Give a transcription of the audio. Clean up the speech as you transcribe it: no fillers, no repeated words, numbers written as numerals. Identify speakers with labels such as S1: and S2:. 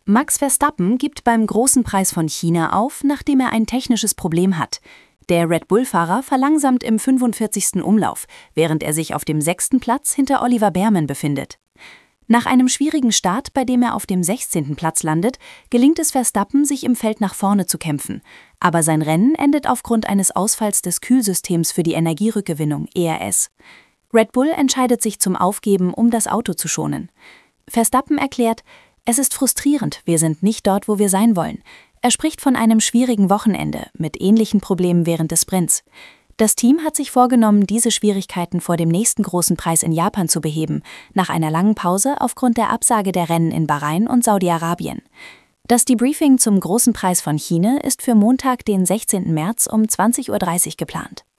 S1: Max Verstappen gibt beim Großen Preis von China auf, nachdem er ein technisches Problem hat. Der Red Bull-Fahrer verlangsamt im 45. Umlauf, während er sich auf dem 6. Platz hinter Oliver Bearman befindet. Nach einem schwierigen Start, bei dem er auf dem 16. Platz landet, gelingt es Verstappen, sich im Feld nach vorne zu kämpfen. Aber sein Rennen endet aufgrund eines Ausfalls des Kühlsystems für die Energierückgewinnung, ERS. Red Bull entscheidet sich zum Aufgeben, um das Auto zu schonen. Verstappen erklärt: „Es ist frustrierend, wir sind nicht dort, wo wir sein wollen." Er spricht von einem schwierigen Wochenende mit ähnlichen Problemen während des Sprints. Das Team hat sich vorgenommen, diese Schwierigkeiten vor dem nächsten großen Preis in Japan zu beheben, nach einer langen Pause aufgrund der Absage der Rennen in Bahrain und Saudi-Arabien. Das Debriefing zum Großen Preis von China ist für Montag, den 16. März um 20:30 Uhr geplant.